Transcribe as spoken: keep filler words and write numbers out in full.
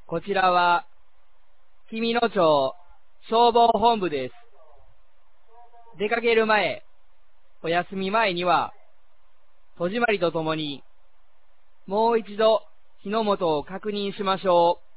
こちらは、君野町消防本部です。出かける前、お休み前には、戸締まりとともに、もう一度火の元を確認しましょう。